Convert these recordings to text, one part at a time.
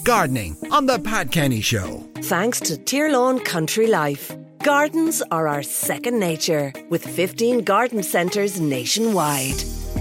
Gardening on The Pat Kenny Show. Thanks to Tyrlawn Country Life. Gardens are our second nature, with 15 garden centres nationwide.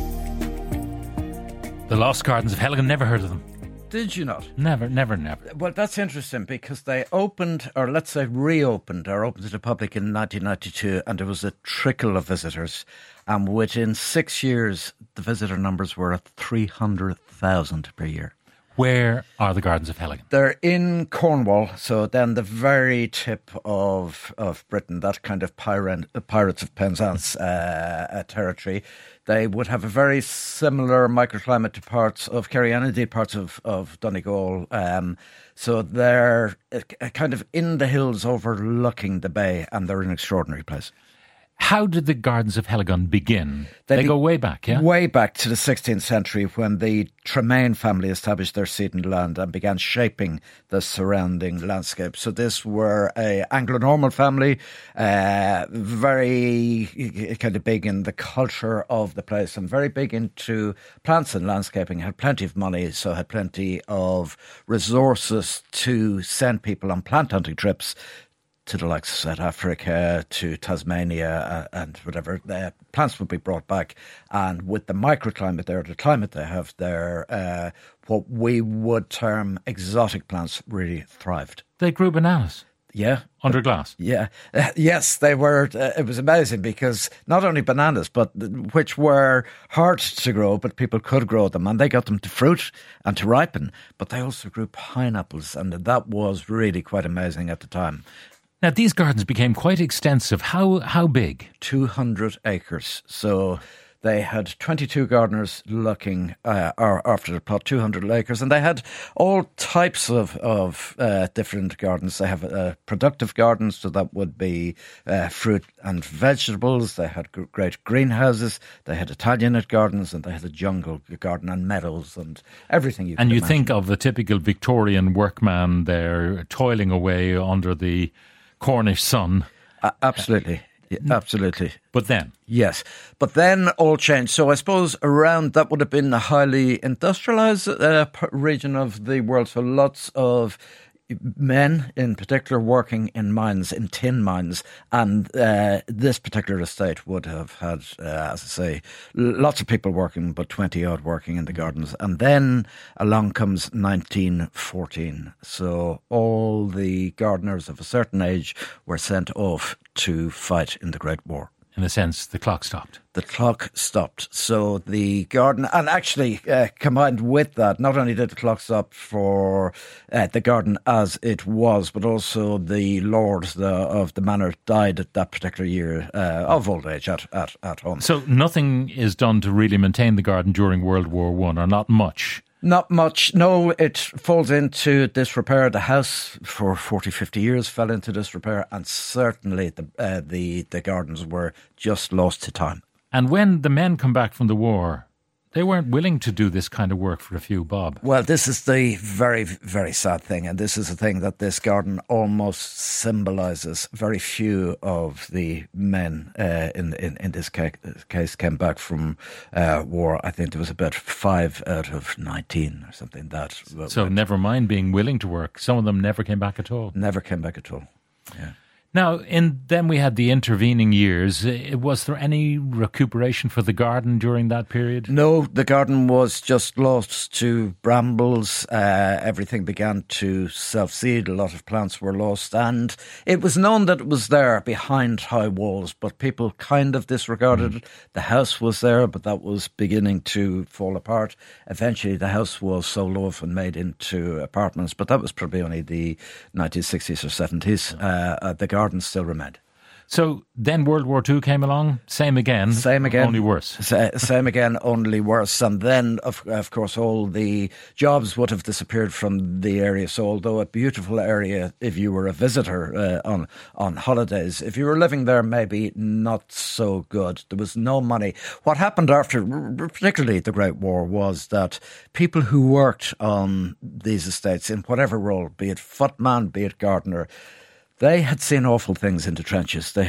The Lost Gardens of Helligan, never heard of them. Did you not? Never. Well, that's interesting because they opened, or let's say reopened, or opened to the public in 1992, and there was a trickle of visitors. And within 6 years, the visitor numbers were at 300,000 per year. Where are the Gardens of Helligan? They're in Cornwall, so then the very tip of Britain, that kind of Pirates of Penzance territory. They would have a very similar microclimate to parts of Kerry and indeed parts of Donegal. So they're kind of in the hills overlooking the bay, and they're an extraordinary place. How did the Gardens of Helligan begin? They go way back, yeah? Way back to the 16th century when the Tremaine family established their seat in the land and began shaping the surrounding landscape. So this were a Anglo-Norman family, very kind of big in the culture of the place and very big into plants and landscaping, had plenty of money, so had plenty of resources to send people on plant hunting trips to the likes of South Africa, to Tasmania, and whatever. The plants would be brought back. And with the microclimate there, the climate they have there, what we would term exotic plants really thrived. They grew bananas? Yeah. Under glass? Yeah. Yes, they were. It was amazing because not only bananas, but which were hard to grow, but people could grow them and they got them to fruit and to ripen. But they also grew pineapples, and that was really quite amazing at the time. Now, these gardens became quite extensive. How big? 200 acres. So they had 22 gardeners looking after the plot, 200 acres. And they had all types of different gardens. They have productive gardens, so that would be fruit and vegetables. They had great greenhouses. They had Italianate gardens, and they had a jungle garden and meadows and everything you can imagine. Think of the typical Victorian workman there toiling away under the Cornish sun. Absolutely. Yeah, absolutely. But then? Yes. But then all changed. So I suppose around that would have been a highly industrialised region of the world. So lots of men in particular working in mines, in tin mines, and this particular estate would have had, as I say, lots of people working, but 20 odd working in the gardens. And then along comes 1914. So all the gardeners of a certain age were sent off to fight in the Great War. In a sense, the clock stopped. The clock stopped. So the garden, and actually combined with that, not only did the clock stop for the garden as it was, but also the lord of the manor died at that particular year of old age at home. So nothing is done to really maintain the garden during World War I, or not much? Not much. No, it falls into disrepair. The house for 40, 50 years fell into disrepair, and certainly the gardens were just lost to time. And when the men come back from the war, they weren't willing to do this kind of work for a few bob. Well, this is the very, very sad thing, and this is the thing that this garden almost symbolises. Very few of the men in this case came back from war. I think there was about 5 out of 19 or something. So never mind being willing to work. Some of them never came back at all. Never came back at all, yeah. Now, then we had the intervening years. Was there any recuperation for the garden during that period? No, the garden was just lost to brambles. Everything began to self-seed. A lot of plants were lost. And it was known that it was there behind high walls, but people kind of disregarded it. The house was there, but that was beginning to fall apart. Eventually, the house was sold off and made into apartments, but that was probably only the 1960s or 70s. The garden still remained. So then World War II came along, same again, only worse. Same again, only worse. And then, of course, all the jobs would have disappeared from the area. So although a beautiful area, if you were a visitor on holidays, if you were living there, maybe not so good. There was no money. What happened after, particularly the Great War, was that people who worked on these estates, in whatever role, be it footman, be it gardener, They had seen awful things in the trenches. They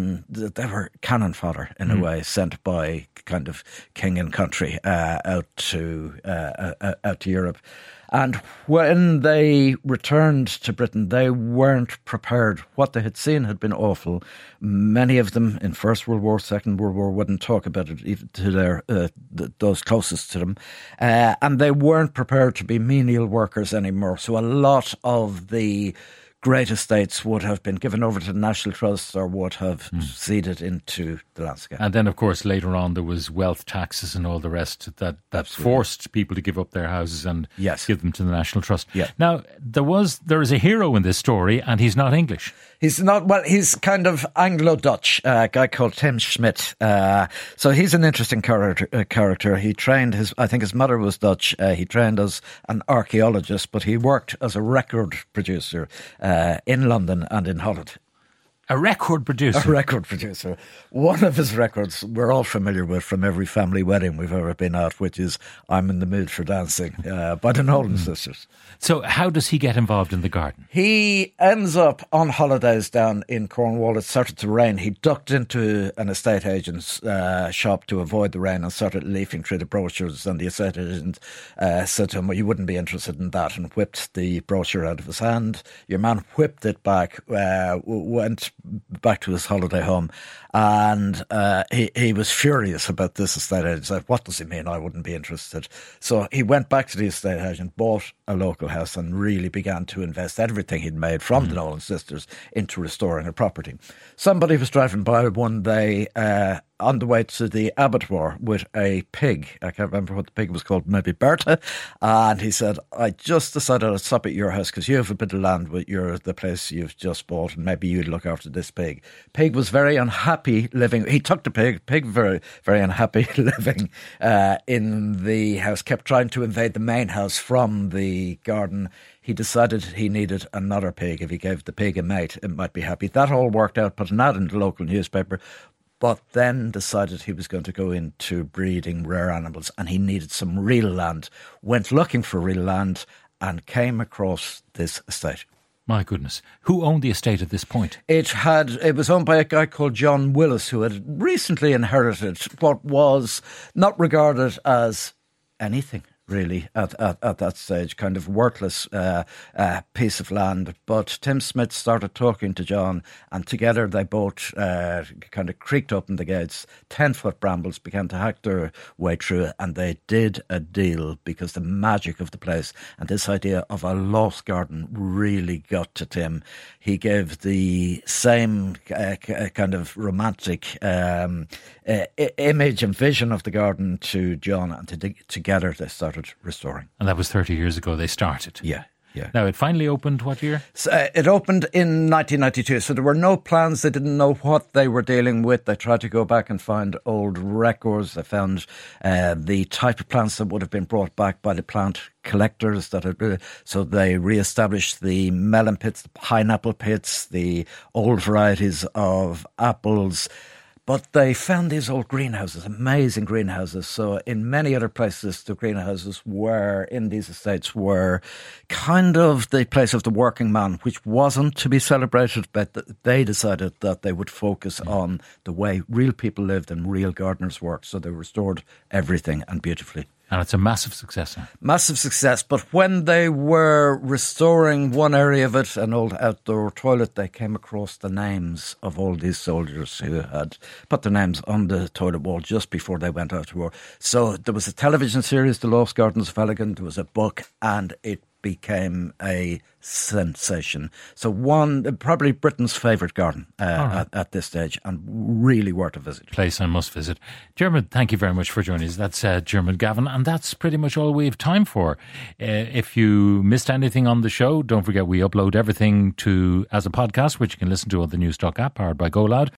were cannon fodder in a way, sent by kind of king and country out to Europe. And when they returned to Britain, they weren't prepared. What they had seen had been awful. Many of them in First World War, Second World War wouldn't talk about it even to those closest to them. And they weren't prepared to be menial workers anymore. So a lot of the great estates would have been given over to the National Trust or would have ceded into the landscape. And then, of course, later on there was wealth taxes and all the rest that forced people to give up their houses and give them to the National Trust. Yeah. Now, there is a hero in this story, and he's not English. He's not, well, he's kind of Anglo-Dutch, a guy called Tim Schmidt. So he's an interesting character. He trained I think his mother was Dutch. He trained as an archaeologist, but he worked as a record producer in London and in Holland. A record producer? A record producer. One of his records we're all familiar with from every family wedding we've ever been at, which is I'm in the Mood for Dancing by the Nolan Sisters. So how does he get involved in the garden? He ends up on holidays down in Cornwall. It started to rain. He ducked into an estate agent's shop to avoid the rain and started leafing through the brochures, and the estate agent said to him, well, you wouldn't be interested in that, and whipped the brochure out of his hand. Your man whipped it back, went back to his holiday home, and he was furious about this estate agent. He said, what does he mean I wouldn't be interested? So he went back to the estate agent, bought a local house, and really began to invest everything he'd made from the Nolan Sisters into restoring a property. Somebody was driving by one day on the way to the abattoir with a pig. I can't remember what the pig was called, maybe Bertha. And he said, I just decided I'd stop at your house because you have a bit of land with the place you've just bought, and maybe you'd look after this pig. Pig was very unhappy living. He took the pig very, very unhappy living in the house, kept trying to invade the main house from the garden. He decided he needed another pig. If he gave the pig a mate, it might be happy. That all worked out, put an ad in the local newspaper, but then decided he was going to go into breeding rare animals, and he needed some real land. Went looking for real land and came across this estate. My goodness. Who owned the estate at this point? It was owned by a guy called John Willis, who had recently inherited what was not regarded as anything, really, at that stage, kind of worthless piece of land. But Tim Smith started talking to John, and together they both kind of creaked open the gates. 10-foot brambles began to hack their way through it, and they did a deal because the magic of the place and this idea of a lost garden really got to Tim. He gave the same kind of romantic image and vision of the garden to John, and together they started restoring. And that was 30 years ago they started. Yeah. Now, it finally opened what year? So, it opened in 1992, so there were no plans. They didn't know what they were dealing with. They tried to go back and find old records. They found the type of plants that would have been brought back by the plant collectors. So they re-established the melon pits, the pineapple pits, the old varieties of apples. But they found these old greenhouses, amazing greenhouses. So in many other places, the greenhouses in these estates were kind of the place of the working man, which wasn't to be celebrated, but they decided that they would focus on the way real people lived and real gardeners worked. So they restored everything, and beautifully. And it's a massive success now. Massive success. But when they were restoring one area of it, an old outdoor toilet, they came across the names of all these soldiers who had put their names on the toilet wall just before they went out to war. So there was a television series, The Lost Gardens of Elgin. There was a book, and it became a sensation. So probably Britain's favourite garden at this stage, and really worth a visit. Place I must visit. Dermot, thank you very much for joining us. That's Dermot Gavin, and that's pretty much all we have time for. If you missed anything on the show, don't forget we upload everything as a podcast, which you can listen to on the Newstalk app powered by GoLoud.